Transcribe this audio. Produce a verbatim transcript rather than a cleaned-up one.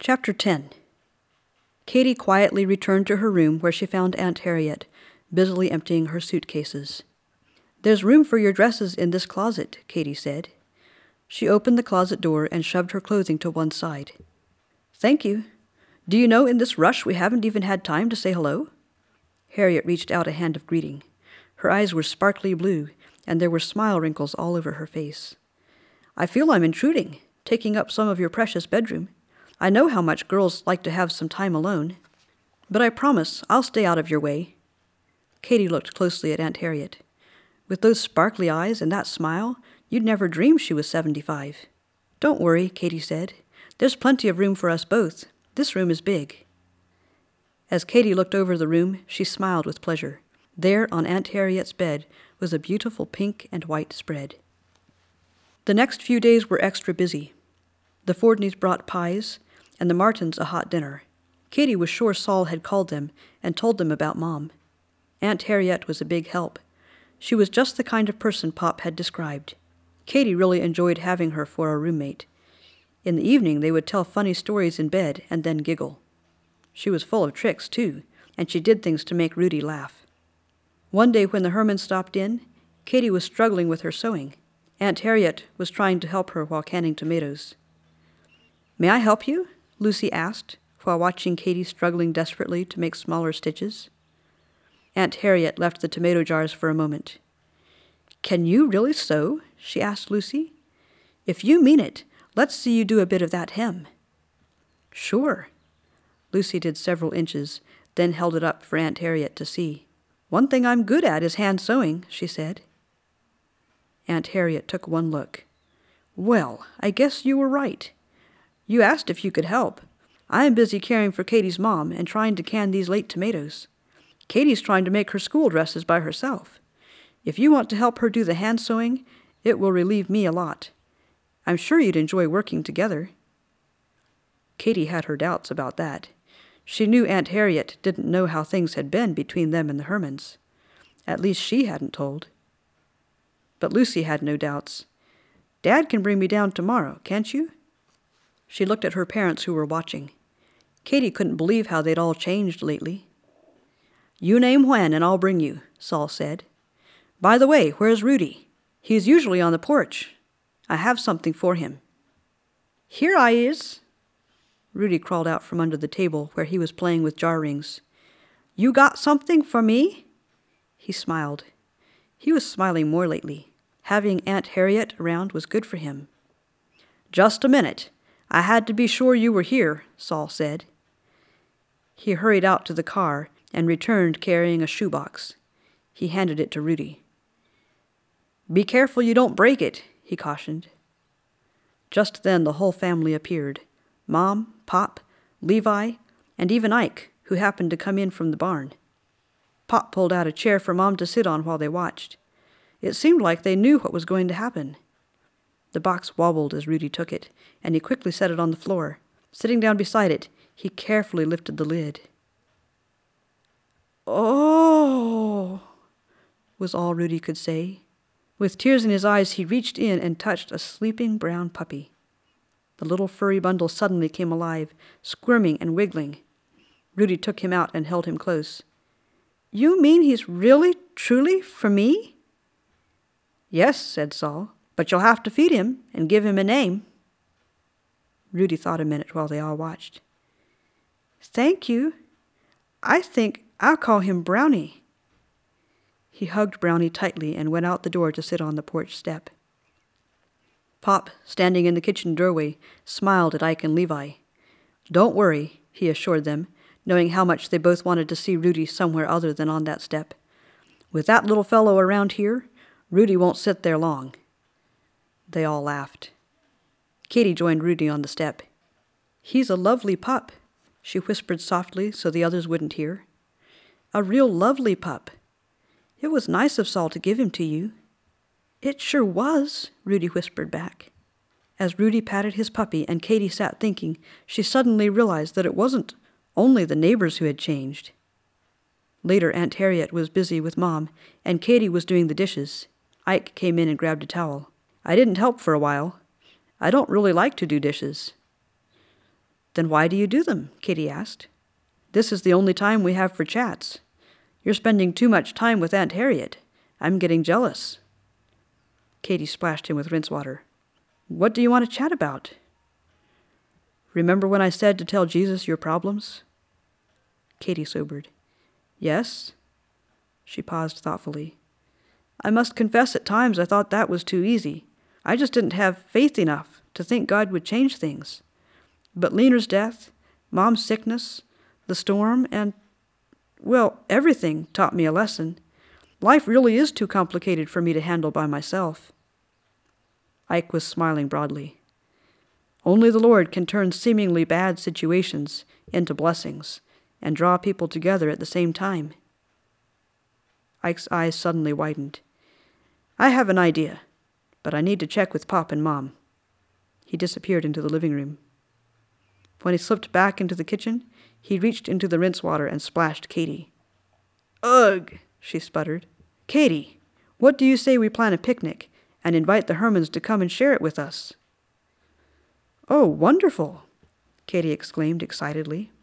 Chapter ten. Katy quietly returned to her room where she found Aunt Harriet, busily emptying her suitcases. "There's room for your dresses in this closet," Katy said. She opened the closet door and shoved her clothing to one side. "Thank you. Do you know, in this rush we haven't even had time to say hello?" Harriet reached out a hand of greeting. Her eyes were sparkly blue, and there were smile wrinkles all over her face. "I feel I'm intruding, taking up some of your precious bedroom. I know how much girls like to have some time alone. But I promise I'll stay out of your way." Katy looked closely at Aunt Harriet. With those sparkly eyes and that smile, you'd never dream she was seventy-five. "Don't worry," Katy said. "There's plenty of room for us both. This room is big." As Katy looked over the room, she smiled with pleasure. There on Aunt Harriet's bed was a beautiful pink and white spread. The next few days were extra busy. The Fordneys brought pies, and the Martins a hot dinner. Katy was sure Saul had called them and told them about Mom. Aunt Harriet was a big help. She was just the kind of person Pop had described. Katy really enjoyed having her for a roommate. In the evening they would tell funny stories in bed and then giggle. She was full of tricks, too, and she did things to make Rudy laugh. One day when the Hermans stopped in, Katy was struggling with her sewing. Aunt Harriet was trying to help her while canning tomatoes. "May I help you?" Lucy asked, while watching Katy struggling desperately to make smaller stitches. Aunt Harriet left the tomato jars for a moment. "Can you really sew?" she asked Lucy. "If you mean it, let's see you do a bit of that hem." "Sure." Lucy did several inches, then held it up for Aunt Harriet to see. "One thing I'm good at is hand sewing," she said. Aunt Harriet took one look. "Well, I guess you were right. You asked if you could help. I am busy caring for Katy's mom and trying to can these late tomatoes. Katy's trying to make her school dresses by herself. If you want to help her do the hand sewing, it will relieve me a lot. I'm sure you'd enjoy working together." Katy had her doubts about that. She knew Aunt Harriet didn't know how things had been between them and the Hermans. At least she hadn't told. But Lucy had no doubts. "Dad can bring me down tomorrow, can't you?" She looked at her parents who were watching. Katy couldn't believe how they'd all changed lately. "You name when and I'll bring you," Saul said. "By the way, where's Rudy? He's usually on the porch. I have something for him." "Here I is." Rudy crawled out from under the table where he was playing with jar rings. "You got something for me?" He smiled. He was smiling more lately. Having Aunt Harriet around was good for him. "Just a minute. I had to be sure you were here," Saul said. He hurried out to the car and returned carrying a shoebox. He handed it to Rudy. "Be careful you don't break it," he cautioned. Just then the whole family appeared. Mom, Pop, Levi, and even Ike, who happened to come in from the barn. Pop pulled out a chair for Mom to sit on while they watched. It seemed like they knew what was going to happen. The box wobbled as Rudy took it, and he quickly set it on the floor. Sitting down beside it, he carefully lifted the lid. "Oh!" was all Rudy could say. With tears in his eyes, he reached in and touched a sleeping brown puppy. The little furry bundle suddenly came alive, squirming and wiggling. Rudy took him out and held him close. "You mean he's really, truly for me?" "Yes," said Saul, "but you'll have to feed him and give him a name." Rudy thought a minute while they all watched. "Thank you. I think I'll call him Brownie." He hugged Brownie tightly and went out the door to sit on the porch step. Pop, standing in the kitchen doorway, smiled at Ike and Levi. "Don't worry," he assured them, knowing how much they both wanted to see Rudy somewhere other than on that step. "With that little fellow around here, Rudy won't sit there long." They all laughed. Katy joined Rudy on the step. "He's a lovely pup," she whispered softly so the others wouldn't hear. "A real lovely pup. It was nice of Saul to give him to you." "It sure was," Rudy whispered back. As Rudy patted his puppy and Katy sat thinking, she suddenly realized that it wasn't only the neighbors who had changed. Later, Aunt Harriet was busy with Mom, and Katy was doing the dishes. Ike came in and grabbed a towel. "I didn't help for a while. I don't really like to do dishes." Then why do you do them? Katie asked. This is the only time we have for chats. You're spending too much time with Aunt Harriet. I'm getting jealous. Katie splashed him with rinse water. What do you want to chat about? Remember when I said to tell Jesus your problems? Katie sobered. Yes? She paused thoughtfully. I must confess at times I thought that was too easy. I just didn't have faith enough to think God would change things. But Lena's death, Mom's sickness, the storm, and, well, everything taught me a lesson. Life really is too complicated for me to handle by myself. Ike was smiling broadly. Only the Lord can turn seemingly bad situations into blessings and draw people together at the same time. Ike's eyes suddenly widened. I have an idea, but I need to check with Pop and Mom. He disappeared into the living room. When he slipped back into the kitchen, he reached into the rinse water and splashed Katie. Ugh, she sputtered. Katie, what do you say we plan a picnic and invite the Hermans to come and share it with us? Oh, wonderful, Katie exclaimed excitedly.